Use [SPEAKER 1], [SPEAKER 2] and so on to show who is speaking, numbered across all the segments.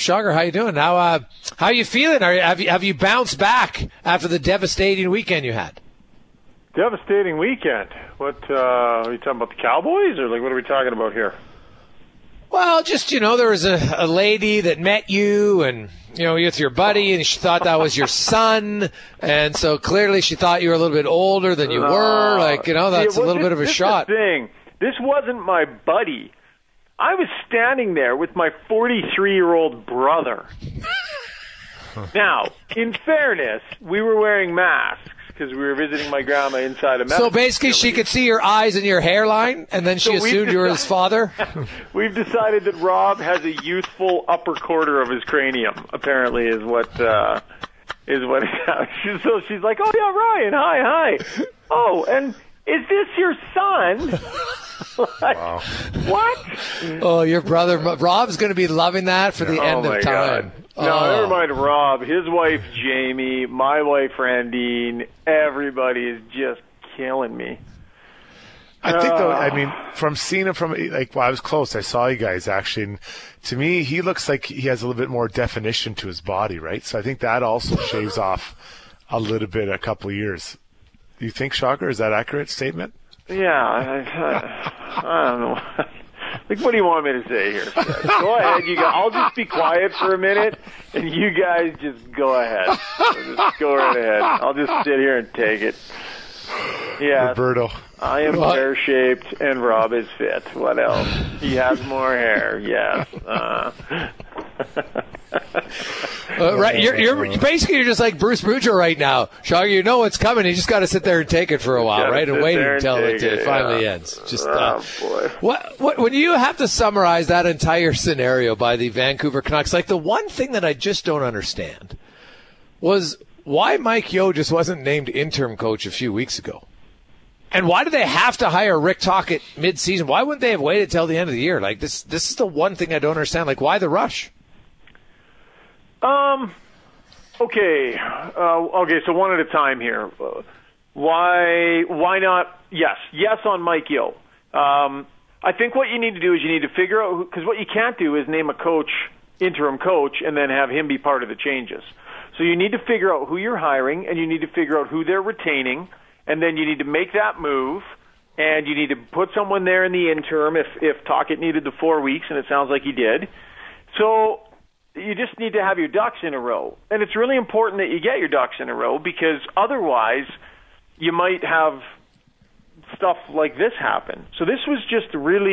[SPEAKER 1] Shogger, how you doing? How are you feeling? Have you bounced back after the devastating weekend you had?
[SPEAKER 2] Devastating weekend? What, are you talking about the Cowboys, or what are we talking about here?
[SPEAKER 1] Well, just, there was a lady that met you and, with your buddy, and she thought that was your son. And so clearly she thought you were a little bit older than you were. That's a little bit of a shot.
[SPEAKER 2] This is the thing. This wasn't my buddy. I was standing there with my 43-year-old brother. Now, in fairness, we were wearing masks because we were visiting my grandma inside a medical
[SPEAKER 1] So basically
[SPEAKER 2] facility.
[SPEAKER 1] she could see your eyes and your hairline, and then she assumed you were his father?
[SPEAKER 2] We've decided that Rob has a youthful upper quarter of his cranium, apparently, is what So she's like, oh, yeah, Ryan, hi. Oh, and is this your son?
[SPEAKER 3] Wow.
[SPEAKER 2] What?
[SPEAKER 1] Oh, your brother, Rob's going to be loving that for the end of time.
[SPEAKER 2] God. No, never mind Rob. His wife, Jamie, my wife, Randine, everybody is just killing me.
[SPEAKER 3] I think, though, from seeing him I was close. I saw you guys, actually. And to me, he looks like he has a little bit more definition to his body, right? So I think that also shaves off a little bit, a couple of years. Do you think, Shocker? Is that an accurate statement?
[SPEAKER 2] Yeah, I don't know. What do you want me to say here? Go ahead, you guys. I'll just be quiet for a minute, and you guys just go ahead. Just go right ahead. I'll just sit here and take it. Yeah,
[SPEAKER 3] Roberto.
[SPEAKER 2] I am pear-shaped, and Rob is fit. What else? He has more hair. Yes.
[SPEAKER 1] Right, you're just like Bruce Boudreau right now. Shogger, you know what's coming. You just got to sit there and take it for a while, right? And wait until it finally ends. Just
[SPEAKER 2] boy.
[SPEAKER 1] What when you have to summarize that entire scenario by the Vancouver Canucks, the one thing that I just don't understand was why Mike Yeo just wasn't named interim coach a few weeks ago. And why do they have to hire Rick Tocchet mid-season? Why wouldn't they have waited till the end of the year? This is the one thing I don't understand. Why the rush?
[SPEAKER 2] Okay. So one at a time here. Why not? Yes on Mike Yeo. I think what you need to do is you need to figure out, because what you can't do is name a interim coach, and then have him be part of the changes. So you need to figure out who you're hiring, and you need to figure out who they're retaining, and then you need to make that move, and you need to put someone there in the interim if Tocchet needed the 4 weeks, and it sounds like he did. So you just need to have your ducks in a row. And it's really important that you get your ducks in a row, because otherwise you might have stuff like this happen. So this was just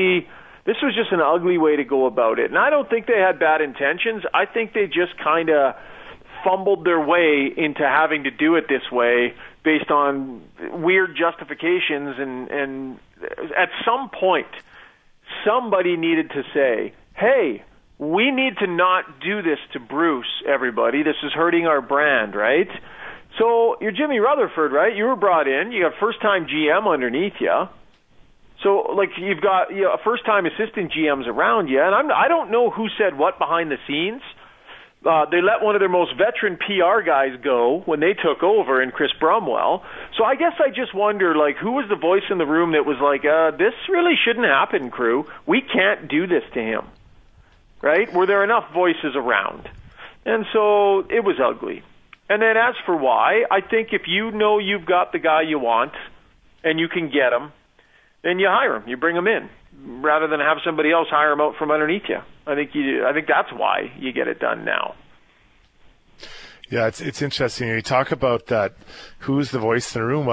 [SPEAKER 2] an ugly way to go about it. And I don't think they had bad intentions. I think they just kind of fumbled their way into having to do it this way based on weird justifications. And at some point, somebody needed to say, hey, we need to not do this to Bruce, everybody. This is hurting our brand, right? So you're Jimmy Rutherford, right? You were brought in. You got first-time GM underneath you. So, you've got first-time assistant GMs around you. And I don't know who said what behind the scenes. They let one of their most veteran PR guys go when they took over, in Chris Brumwell. So I guess I just wonder, who was the voice in the room that was like, this really shouldn't happen, crew. We can't do this to him. Right? Were there enough voices around? And so it was ugly. And then as for why, I think if you know you've got the guy you want and you can get him, then you hire him. You bring him in rather than have somebody else hire him out from underneath you. I think that's why you get it done now.
[SPEAKER 3] Yeah, it's interesting. You talk about that. Who's the voice in the room?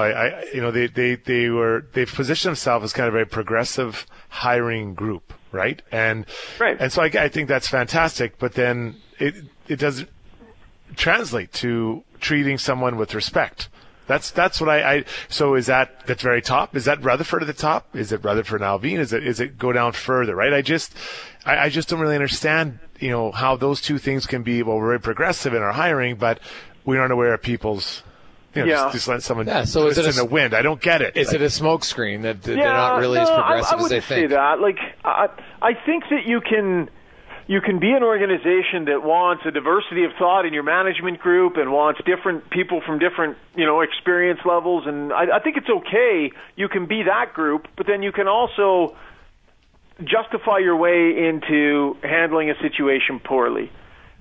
[SPEAKER 3] They've positioned themselves as kind of a progressive hiring group, right? And so I think that's fantastic. But then it doesn't translate to treating someone with respect. That's what so is that's very top? Is that Rutherford at the top? Is it Rutherford and Alvin? Is it go down further, right? I just don't really understand, how those two things can be, we're very progressive in our hiring, but we aren't aware of people's, just let someone twist in the wind. I don't get it.
[SPEAKER 1] Is it a smoke screen that they're not really as progressive as they think?
[SPEAKER 2] I wouldn't say that. I think that you can be an organization that wants a diversity of thought in your management group and wants different people from different, experience levels. And I think it's okay. You can be that group, but then you can also justify your way into handling a situation poorly.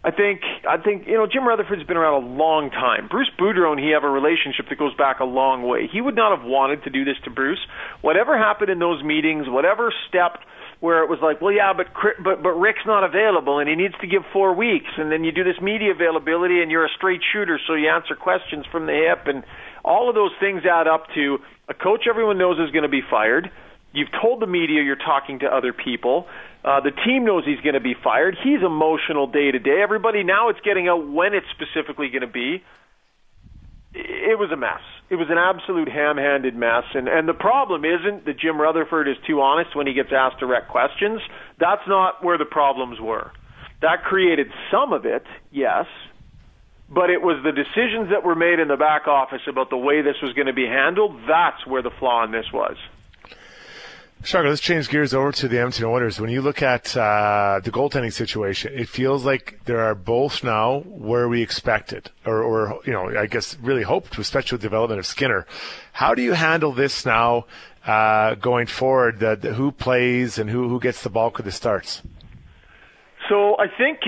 [SPEAKER 2] I think Jim Rutherford's been around a long time. Bruce Boudreau and he have a relationship that goes back a long way. He would not have wanted to do this to Bruce. Whatever happened in those meetings, whatever step where it was like, well, yeah, but Rick's not available and he needs to give 4 weeks, and then you do this media availability and you're a straight shooter, so you answer questions from the hip, and all of those things add up to a coach everyone knows is going to be fired. You've told the media you're talking to other people. The team knows he's going to be fired. He's emotional day to day. Everybody now it's getting out when it's specifically going to be. It was a mess. It was an absolute ham-handed mess. And the problem isn't that Jim Rutherford is too honest when he gets asked direct questions. That's not where the problems were. That created some of it, yes, but it was the decisions that were made in the back office about the way this was going to be handled. That's where the flaw in this was.
[SPEAKER 3] Shargo, let's change gears over to the Edmonton Oilers. When you look at the goaltending situation, it feels like there are both now where we expected, or I guess really hoped, especially with the development of Skinner. How do you handle this now going forward, who plays and who gets the bulk of the starts?
[SPEAKER 2] So I think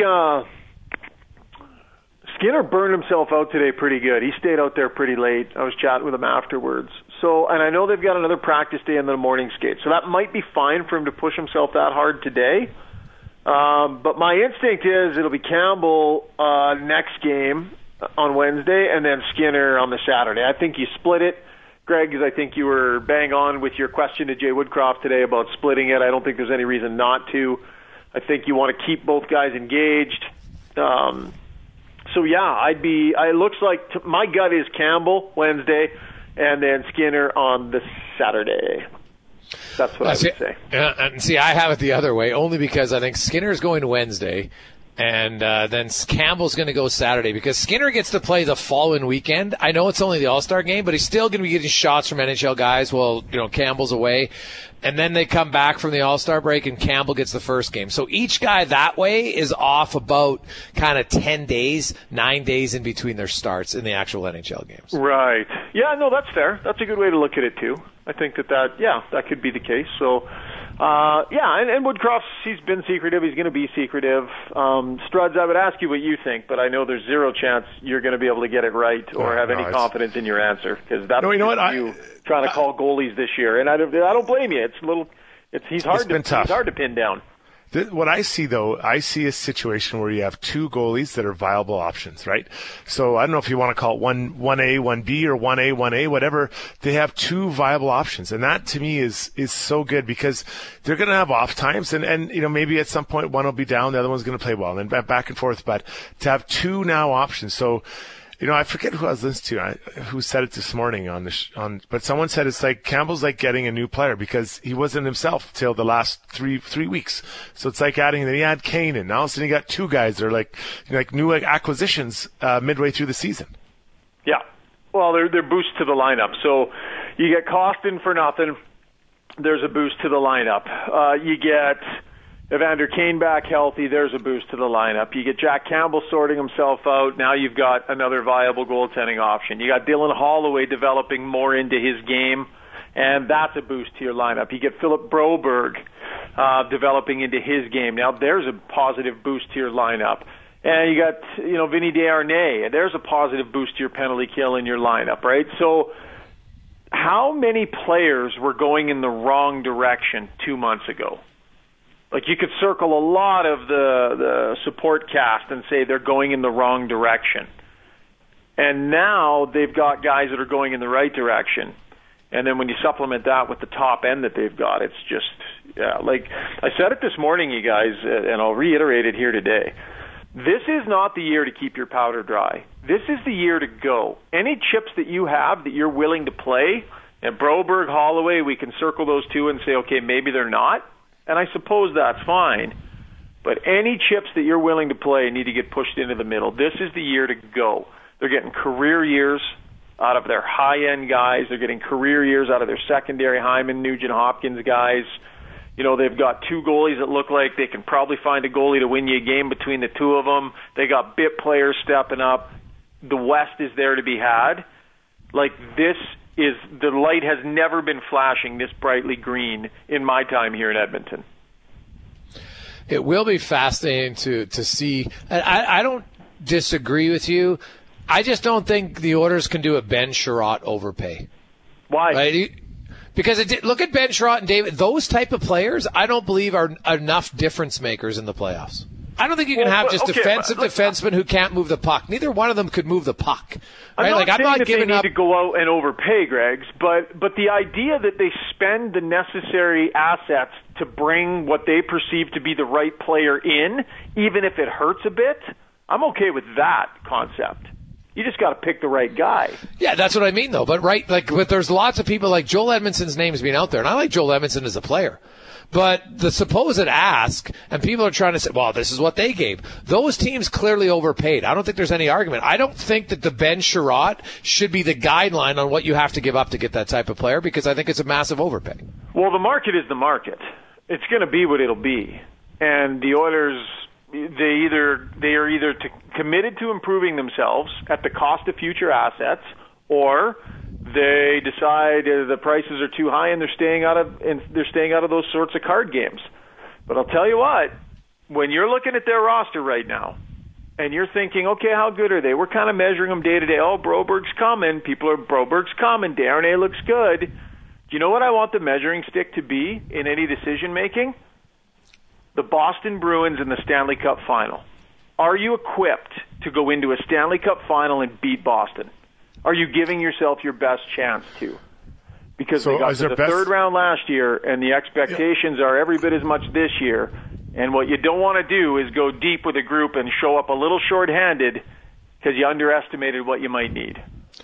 [SPEAKER 2] Skinner burned himself out today pretty good. He stayed out there pretty late. I was chatting with him afterwards. So, and I know they've got another practice day in the morning skate, so that might be fine for him to push himself that hard today. But my instinct is it'll be Campbell next game on Wednesday, and then Skinner on the Saturday. I think you split it, Greg, because I think you were bang on with your question to Jay Woodcroft today about splitting it. I don't think there's any reason not to. I think you want to keep both guys engaged. So yeah, it looks like my gut is Campbell Wednesday, and then Skinner on the Saturday. That's what I would say.
[SPEAKER 1] And see, I have it the other way, only because I think Skinner's going Wednesday, and then Campbell's going to go Saturday, because Skinner gets to play the following weekend. I know it's only the All-Star game, but he's still going to be getting shots from NHL guys while Campbell's away. And then they come back from the All-Star break, and Campbell gets the first game. So each guy that way is off about kind of 10 days, 9 days in between their starts in the actual NHL games.
[SPEAKER 2] Right. Yeah, no, that's fair. That's a good way to look at it, too. I think that could be the case. So, and Woodcroft, he's been secretive. He's going to be secretive. Struds, I would ask you what you think, but I know there's zero chance you're going to be able to get it right or have any confidence in your answer, because that's you trying to call goalies this year. And I don't blame you. He's hard to pin down.
[SPEAKER 3] What I see, though, I see a situation where you have two goalies that are viable options, right? So I don't know if you want to call it 1A, 1B, or 1A, 1A, whatever. They have two viable options. And that, to me, is so good, because they're going to have off times. And maybe at some point one will be down, the other one's going to play well, and then back and forth. But to have two now options. So, I forget who I was listening to, who said it this morning but someone said it's like Campbell's like getting a new player, because he wasn't himself till the last three weeks. So it's like then he had Kane, and now all of a sudden you got two guys that are like new acquisitions midway through the season.
[SPEAKER 2] Yeah. Well, they're boosts to the lineup. So you get Costin for nothing. There's a boost to the lineup. You get Evander Kane back healthy, there's a boost to the lineup. You get Jack Campbell sorting himself out, now you've got another viable goaltending option. You got Dylan Holloway developing more into his game, and that's a boost to your lineup. You get Philip Broberg developing into his game. Now there's a positive boost to your lineup. And you got, Vinny Desharnais, and there's a positive boost to your penalty kill in your lineup, right? So how many players were going in the wrong direction 2 months ago? Like, you could circle a lot of the support cast and say they're going in the wrong direction. And now they've got guys that are going in the right direction. And then when you supplement that with the top end that they've got, it's just, like I said it this morning, you guys, and I'll reiterate it here today. This is not the year to keep your powder dry. This is the year to go. Any chips that you have that you're willing to play, and Broberg, Holloway, we can circle those two and say, okay, maybe they're not. And I suppose that's fine. But any chips that you're willing to play need to get pushed into the middle. This is the year to go. They're getting career years out of their high-end guys. They're getting career years out of their secondary Hyman, Nugent, Hopkins guys. They've got two goalies that look like they can probably find a goalie to win you a game between the two of them. They got bit players stepping up. The West is there to be had. The light has never been flashing this brightly green in my time here in Edmonton.
[SPEAKER 1] It will be fascinating to see. I don't disagree with you. I just don't think the Oilers can do a Ben Sherratt overpay.
[SPEAKER 2] Why?
[SPEAKER 1] Right? Because look at Ben Sherratt and David. Those type of players, I don't believe are enough difference makers in the playoffs. I don't think you can have just defensive defensemen who can't move the puck. Neither one of them could move the puck. Right?
[SPEAKER 2] I'm not giving up. They need to go out and overpay, Greggs, but the idea that they spend the necessary assets to bring what they perceive to be the right player in, even if it hurts a bit, I'm okay with that concept. You just got to pick the right guy.
[SPEAKER 1] Yeah, that's what I mean, though. But but there's lots of people like Joel Edmondson's name's been out there, and I like Joel Edmondson as a player. But the supposed ask, and people are trying to say, well, this is what they gave. Those teams clearly overpaid. I don't think there's any argument. I don't think that the Ben Sherratt should be the guideline on what you have to give up to get that type of player, because I think it's a massive overpay.
[SPEAKER 2] Well, the market is the market. It's going to be what it'll be. And the Oilers, they are either committed to improving themselves at the cost of future assets, or they decide the prices are too high and they're staying out of those sorts of card games. But I'll tell you what, when you're looking at their roster right now and you're thinking, okay, how good are they? We're kind of measuring them day to day. Oh, Broberg's coming. Broberg's coming. Darnay looks good. Do you know what I want the measuring stick to be in any decision making? The Boston Bruins in the Stanley Cup final. Are you equipped to go into a Stanley Cup final and beat Boston? Are you giving yourself your best chance to? Because they got to the third round last year, and the expectations are every bit as much this year. And what you don't want to do is go deep with a group and show up a little shorthanded because you underestimated what you might need.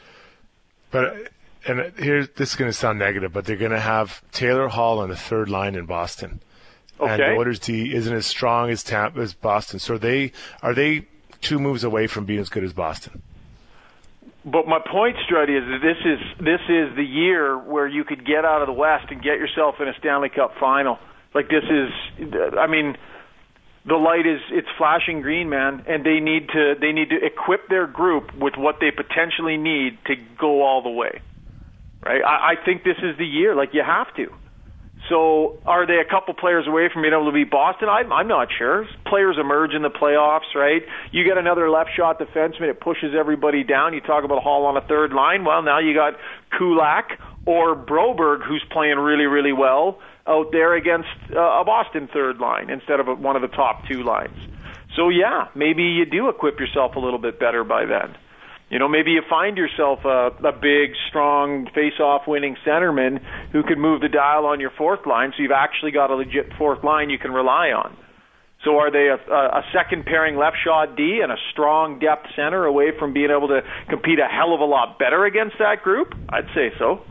[SPEAKER 3] But this is going to sound negative, but they're going to have Taylor Hall on the third line in Boston. Okay. And the Oilers D isn't as strong as Boston. So are they 2 moves away from being as good as Boston?
[SPEAKER 2] But my point, Struddy, is that this is the year where you could get out of the West and get yourself in a Stanley Cup final. Like this is, I mean, the light it's flashing green, man, and they need to equip their group with what they potentially need to go all the way. Right? I think this is the year. Like you have to. So are they a couple players away from being able to beat Boston? I'm not sure. Players emerge in the playoffs, right? You get another left shot defenseman, it pushes everybody down. You talk about Hall on a third line. Well, now you got Kulak or Broberg, who's playing really, really well out there against a Boston third line instead of one of the top 2 lines. So, yeah, maybe you do equip yourself a little bit better by then. You know, maybe you find yourself a big, strong, face-off winning centerman who can move the dial on your fourth line, so you've actually got a legit fourth line you can rely on. So are they a second pairing left shot D and a strong depth center away from being able to compete a hell of a lot better against that group? I'd say so.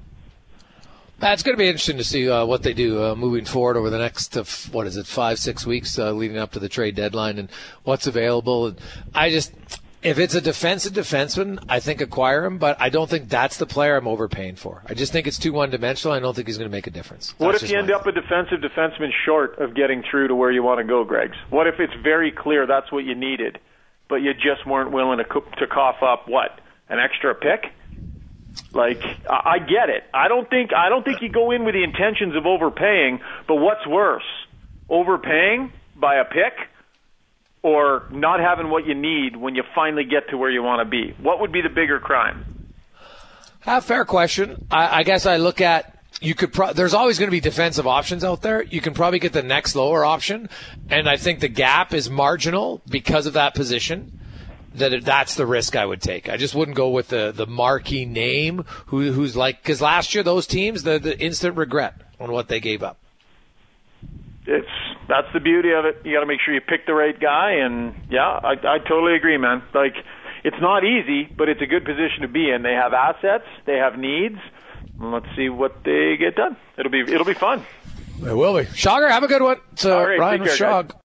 [SPEAKER 1] It's going to be interesting to see what they do moving forward over the next, 5-6 weeks leading up to the trade deadline and what's available. If it's a defensive defenseman, I think acquire him, but I don't think that's the player I'm overpaying for. I just think it's too one-dimensional. I don't think he's going to make a difference.
[SPEAKER 2] What if you end up a defensive defenseman short of getting through to where you want to go, Greggs? What if it's very clear that's what you needed, but you just weren't willing to cough up, an extra pick? Like, I get it. I don't think you go in with the intentions of overpaying, but what's worse, overpaying by a pick or not having what you need when you finally get to where you want to be? What would be the bigger crime?
[SPEAKER 1] Fair question. I guess I look at, there's always going to be defensive options out there. You can probably get the next lower option, and I think the gap is marginal because of that position. That's the risk I would take. I just wouldn't go with the marquee name who's like, because last year those teams, the instant regret on what they gave up.
[SPEAKER 2] That's the beauty of it. You got to make sure you pick the right guy, and I totally agree, man. Like, it's not easy, but it's a good position to be in. They have assets, they have needs. Let's see what they get done. It'll be fun.
[SPEAKER 1] It will be. Schauger, have a good one.
[SPEAKER 2] All right,
[SPEAKER 1] Ryan
[SPEAKER 2] take care,
[SPEAKER 1] Shog.
[SPEAKER 2] guys.